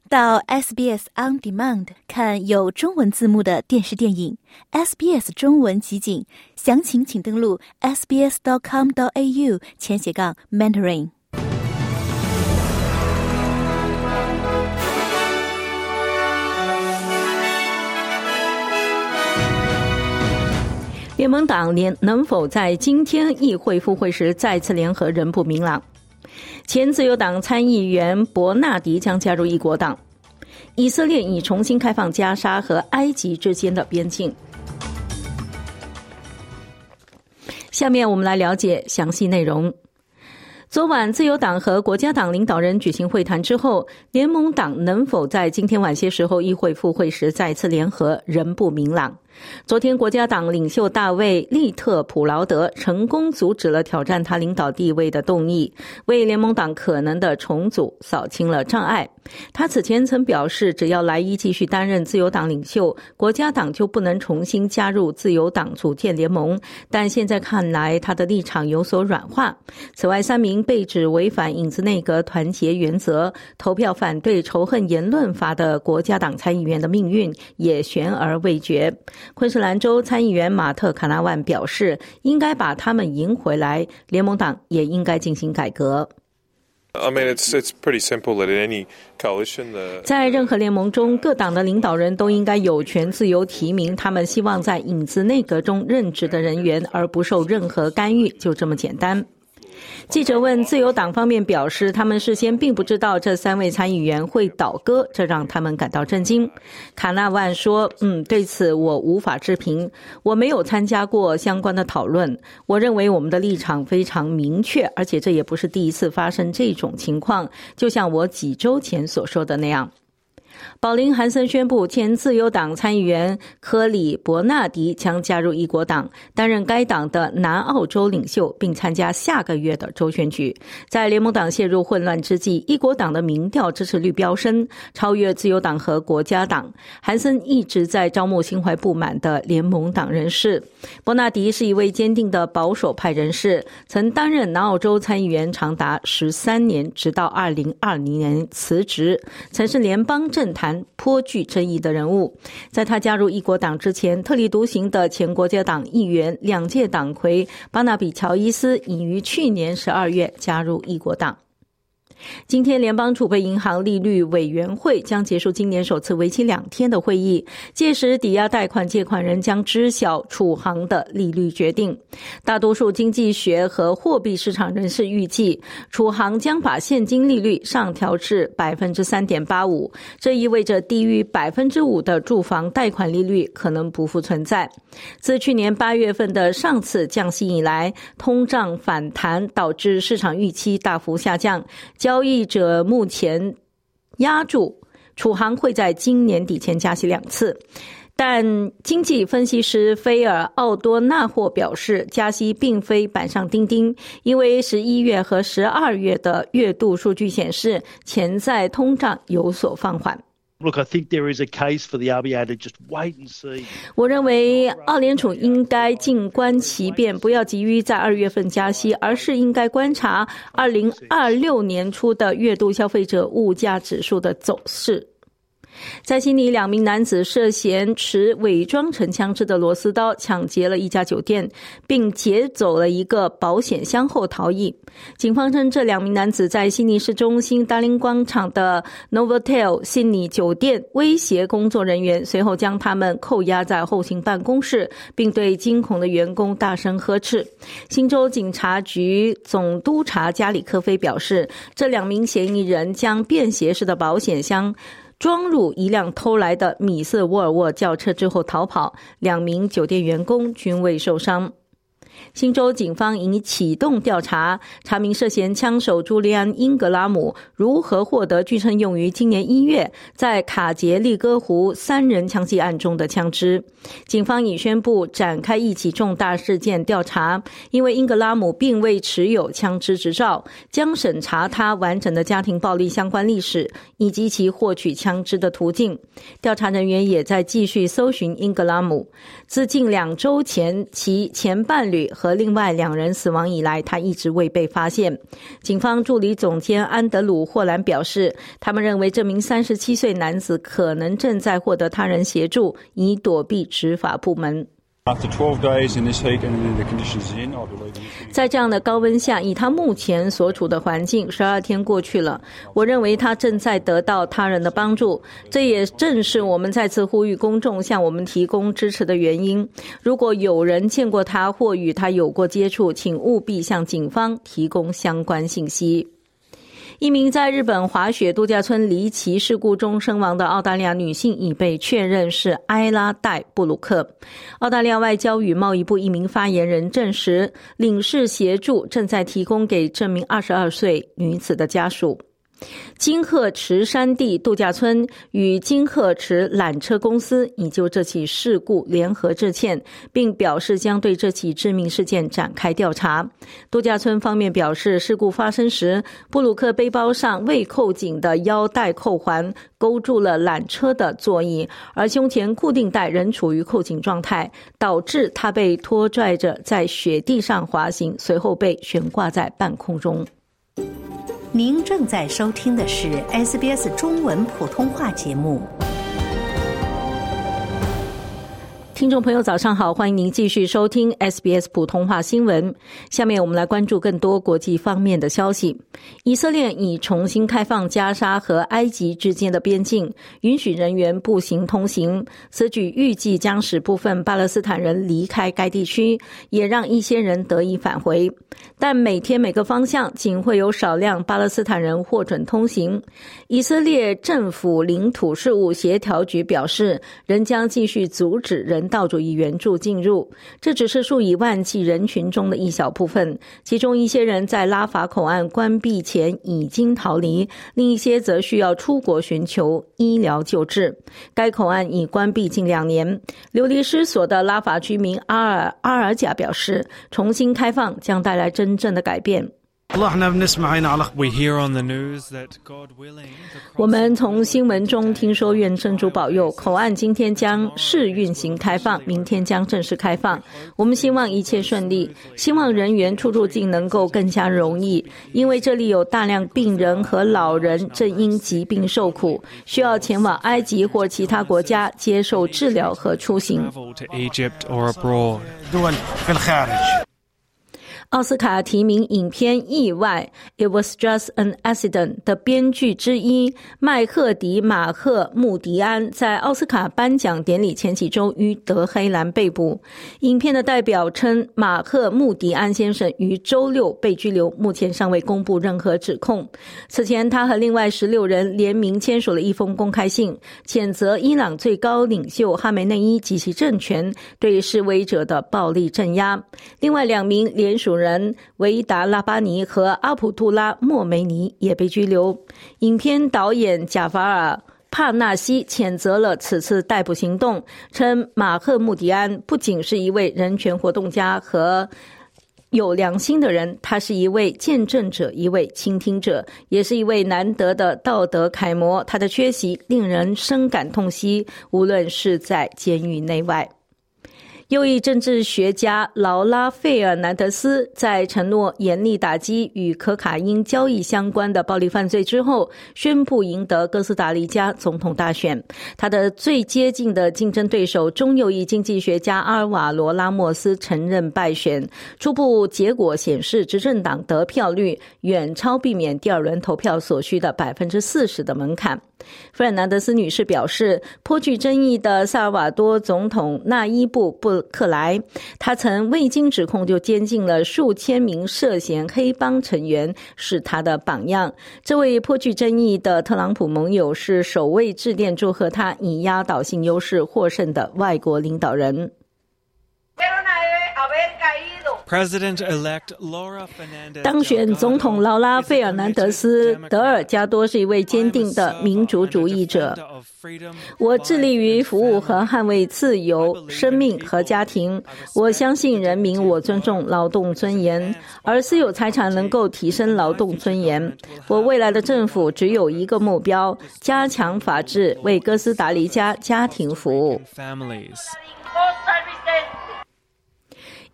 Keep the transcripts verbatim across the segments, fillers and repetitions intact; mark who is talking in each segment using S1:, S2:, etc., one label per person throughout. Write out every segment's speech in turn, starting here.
S1: 到 S B S On Demand 看有中文字幕的电视电影 S B S 中文集锦，详情请登录 s b s dot com dot a u 前斜杠 mentoring。
S2: 联盟党联能否在今天议会复会时再次联合仍不明朗。前自由党参议员伯纳迪将加入异国党。以色列已重新开放加沙和埃及之间的边境。下面我们来了解详细内容。昨晚自由党和国家党领导人举行会谈之后，联盟党能否在今天晚些时候议会复会时再次联合仍不明朗。昨天国家党领袖大卫利特普劳德成功阻止了挑战他领导地位的动议，为联盟党可能的重组扫清了障碍。他此前曾表示，只要莱伊继续担任自由党领袖，国家党就不能重新加入自由党组建联盟，但现在看来他的立场有所软化。此外，三名被指违反影子内阁团结原则投票反对仇恨言论法的国家党参议员的命运也悬而未决。昆士兰州参议员马特·卡纳万表示，应该把他们赢回来，联盟党也应该进行改革。
S3: I mean, it's it's pretty simple that in any coalition, the
S2: 在任何联盟中，各党的领导人都应该有权自由提名他们希望在影子内阁中任职的人员，而不受任何干预，就这么简单。记者问自由党方面表示，他们事先并不知道这三位参议员会倒戈，这让他们感到震惊。卡纳万说，嗯，对此我无法置评，我没有参加过相关的讨论。我认为我们的立场非常明确，而且这也不是第一次发生这种情况，就像我几周前所说的那样。保林·韩森宣布，前自由党参议员科里·伯纳迪将加入异国党，担任该党的南澳洲领袖，并参加下个月的州选举。在联盟党陷入混乱之际，异国党的民调支持率飙升，超越自由党和国家党。韩森一直在招募心怀不满的联盟党人士。伯纳迪是一位坚定的保守派人士，曾担任南澳洲参议员长达十三年，直到二零二零年辞职，曾是联邦政坛颇具争议的人物。在他加入异国党之前，特立独行的前国家党议员、两届党魁巴纳比·乔伊斯已于去年十二月加入异国党。今天联邦储备银行利率委员会将结束今年首次为期两天的会议，届时抵押贷款借款人将知晓储行的利率决定。大多数经济学和货币市场人士预计，储行将把现金利率上调至 百分之三点八五， 这意味着低于 百分之五 的住房贷款利率可能不复存在。自去年八月份的上次降息以来，通胀反弹导致市场预期大幅下降，交易者目前压住储行会在今年底前加息两次，但经济分析师菲尔·奥多纳霍表示，加息并非板上钉钉，因为十一月和十二月的月度数据显示，潜在通胀有所放缓。
S4: Look, I think there is a case for the R B A to just wait and see.
S2: 我认为澳联储应该静观其变，不要急于在二月份加息，而是应该观察二零二六年初的月度消费者物价指数的走势。在悉尼，两名男子涉嫌持伪装成枪支的螺丝刀抢劫了一家酒店，并劫走了一个保险箱后逃逸。警方称，这两名男子在悉尼市中心达林广场的 Novotel 悉尼酒店威胁工作人员，随后将他们扣押在后勤办公室，并对惊恐的员工大声呵斥。新州警察局总督察加里科菲表示，这两名嫌疑人将便携式的保险箱装入一辆偷来的米色沃尔沃轿车之后逃跑，两名酒店员工均未受伤。新州警方已启动调查，查明涉嫌枪手朱利安·英格拉姆如何获得据称用于今年一月在卡捷利戈湖三人枪击案中的枪支。警方已宣布展开一起重大事件调查，因为英格拉姆并未持有枪支执照，将审查他完整的家庭暴力相关历史以及其获取枪支的途径。调查人员也在继续搜寻英格拉姆。自近两周前，其前伴侣岁和另外两人死亡以来，他一直未被发现。警方助理总监安德鲁·霍兰表示，他们认为这名三十七岁男子可能正在获得他人协助，以躲避执法部门。在这样的高温下，以他目前所处的环境，十二天过去了，我认为他正在得到他人的帮助。这也正是我们再次呼吁公众向我们提供支持的原因。如果有人见过他或与他有过接触，请务必向警方提供相关信息。一名在日本滑雪度假村离奇事故中身亡的澳大利亚女性已被确认是埃拉戴布鲁克。澳大利亚外交与贸易部一名发言人证实，领事协助正在提供给这名二十二岁女子的家属。金鹤池山地度假村与金鹤池缆车公司已就这起事故联合致歉，并表示将对这起致命事件展开调查。度假村方面表示，事故发生时，布鲁克背包上未扣紧的腰带扣环勾住了缆车的座椅，而胸前固定带仍处于扣紧状态，导致他被拖拽着在雪地上滑行，随后被悬挂在半空中。
S5: 您正在收听的是 S B S 中文普通话节目。
S2: 听众朋友早上好，欢迎您继续收听 S B S 普通话新闻。下面我们来关注更多国际方面的消息。以色列已重新开放加沙和埃及之间的边境，允许人员步行通行。此举预计将使部分巴勒斯坦人离开该地区，也让一些人得以返回。但每天每个方向仅会有少量巴勒斯坦人获准通行。以色列政府领土事务协调局表示，仍将继续阻止人道主义援助进入，这只是数以万计人群中的一小部分，其中一些人在拉法口岸关闭前已经逃离，另一些则需要出国寻求医疗救治。该口岸已关闭近两年。流离失所的拉法居民阿尔阿尔贾表示，重新开放将带来真正的改变。我们从新闻中听说，愿真主保佑，口岸今天将试运行开放，明天将正式开放。我们希望一切顺利，希望人员出入境能够更加容易，因为这里有大量病人和老人正因疾病受苦，需要前往埃及或其他国家接受治疗和出行。奥斯卡提名影片《意外》 It Was Just an Accident 的编剧之一麦克迪马赫穆迪安在奥斯卡颁奖典礼前几周于德黑兰被捕。影片的代表称，马赫穆迪安先生于周六被拘留，目前尚未公布任何指控。此前他和另外十六人联名签署了一封公开信，谴责伊朗最高领袖哈梅内伊及其政权对示威者的暴力镇压。另外两名联署人维达拉巴尼和阿卜杜拉莫梅尼也被拘留。影片导演贾法尔帕纳西谴责了此次逮捕行动，称马赫穆迪安不仅是一位人权活动家和有良心的人，他是一位见证者，一位倾听者，也是一位难得的道德楷模。他的缺席令人深感痛惜，无论是在监狱内外。右翼政治学家劳拉·费尔南德斯在承诺严厉打击与可卡因交易相关的暴力犯罪之后，宣布赢得哥斯达黎加总统大选。他的最接近的竞争对手中右翼经济学家阿尔瓦罗·拉莫斯承认败选。初步结果显示，执政党得票率远超避免第二轮投票所需的 百分之四十 的门槛。费尔南德斯女士表示，颇具争议的萨尔瓦多总统纳伊布·布克莱，他曾未经指控就监禁了数千名涉嫌黑帮成员，是他的榜样。这位颇具争议的特朗普盟友是首位致电祝贺他以压倒性优势获胜的外国领导人。当选总统劳拉·费尔南德斯·德尔加多是一位坚定的民主主义者。我致力于服务和捍卫自由、生命和家庭。我相信人民，我尊重劳动尊严，而私有财产能够提升劳动尊严。我未来的政府只有一个目标：加强法治，为哥斯达黎加家庭服务。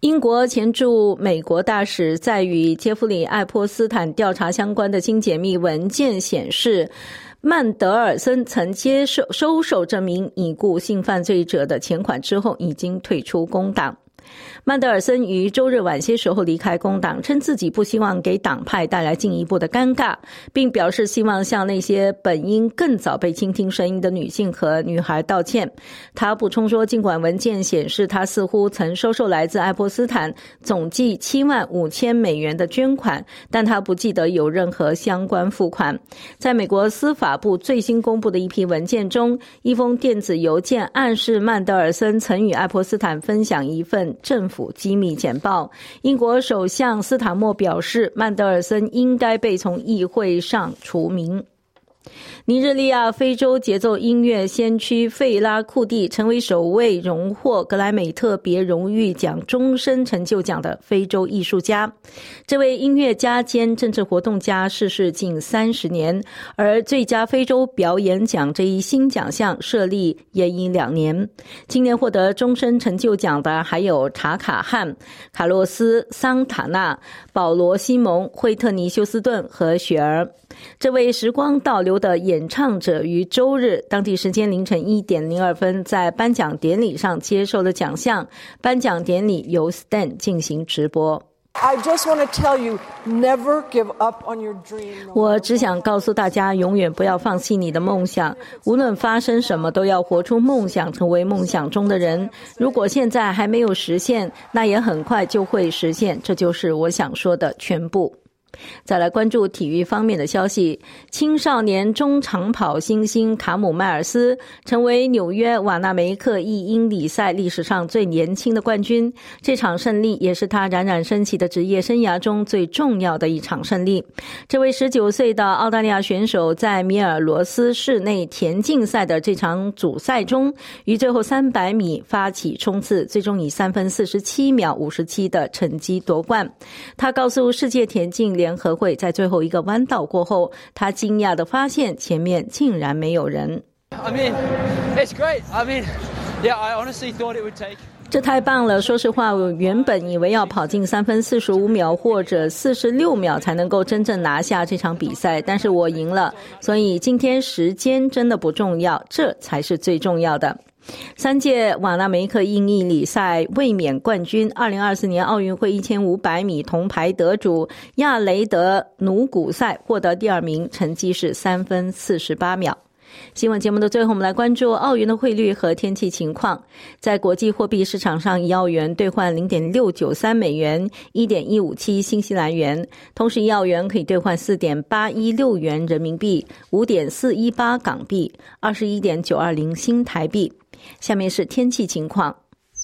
S2: 英国前驻美国大使在与杰弗里·艾珀斯坦调查相关的新解密文件显示，曼德尔森曾接受收受这名已故性犯罪者的钱款之后，已经退出工党。曼德尔森于周日晚些时候离开工党，称自己不希望给党派带来进一步的尴尬，并表示希望向那些本应更早被倾听声音的女性和女孩道歉。他补充说，尽管文件显示他似乎曾收受来自爱泼斯坦总计七万五千美元的捐款，但他不记得有任何相关付款。在美国司法部最新公布的一批文件中，一封电子邮件暗示曼德尔森曾与爱泼斯坦分享一份政府机密简报。英国首相斯塔默表示，曼德尔森应该被从议会上除名。尼日利亚非洲节奏音乐先驱费拉库蒂成为首位荣获格莱美特别荣誉奖终身成就奖的非洲艺术家。这位音乐家兼政治活动家逝世近三十年，而最佳非洲表演奖这一新奖项设立也已两年。今年获得终身成就奖的还有查卡汉、卡洛斯、桑塔纳、保罗西蒙、惠特尼休斯顿和雪儿。这位时光倒流的演唱者于周日当地时间凌晨一点零二分在颁奖典礼上接受了奖项，颁奖典礼由 Stan 进行直播。
S6: I just want to tell you, never give up on your dream.
S2: 我只想告诉大家，永远不要放弃你的梦想，无论发生什么都要活出梦想，成为梦想中的人。如果现在还没有实现，那也很快就会实现，这就是我想说的全部。再来关注体育方面的消息，青少年中长跑新星卡姆迈尔斯成为纽约瓦纳梅克一英里赛历史上最年轻的冠军，这场胜利也是他冉冉升起的职业生涯中最重要的一场胜利。这位十九岁的澳大利亚选手在米尔罗斯室内田径赛的这场主赛中，于最后三百米发起冲刺，最终以三分四十七秒五十七的成绩夺冠。他告诉世界田径联合会，在最后一个弯道过后，他惊讶地发现前面竟然没有人。
S7: I mean, it's great. I mean, yeah, I honestly thought it would take.
S2: 这太棒了！说实话，我原本以为要跑进三分四十五秒或者四十六秒才能够真正拿下这场比赛，但是我赢了，所以今天时间真的不重要，这才是最重要的。三届瓦纳梅克英英里赛卫冕冠军，二零二四年奥运会一千五百米铜牌得主亚雷德努古塞获得第二名，成绩是三分四十八秒。新闻节目的最后，我们来关注澳元的汇率和天气情况。在国际货币市场上，一澳元兑换 零点六九三美元 一点一五七新西兰元，同时一澳元可以兑换 四点八一六元人民币 五点四一八港币 二十一点九二零新台币。下面是天气情况。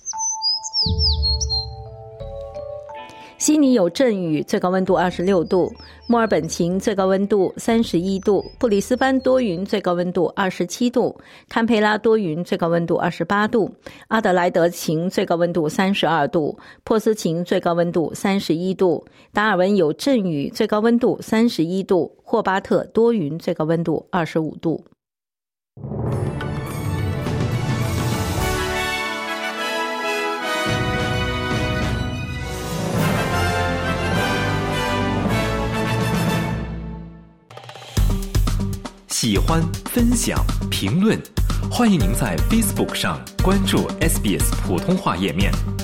S2: 悉尼有阵雨，最高温度二十六度；墨尔本晴，最高温度三十一度；布里斯班多云，最高温度二十七度；堪培拉多云，最高温度二十八度；阿德莱德晴，最高温度三十二度；珀斯晴，最高温度三十一度；达尔文有阵雨，最高温度三十一度；霍巴特多云，最高温度二十五度。
S8: 喜欢、分享、评论，欢迎您在 Facebook 上关注 S B S 普通话页面。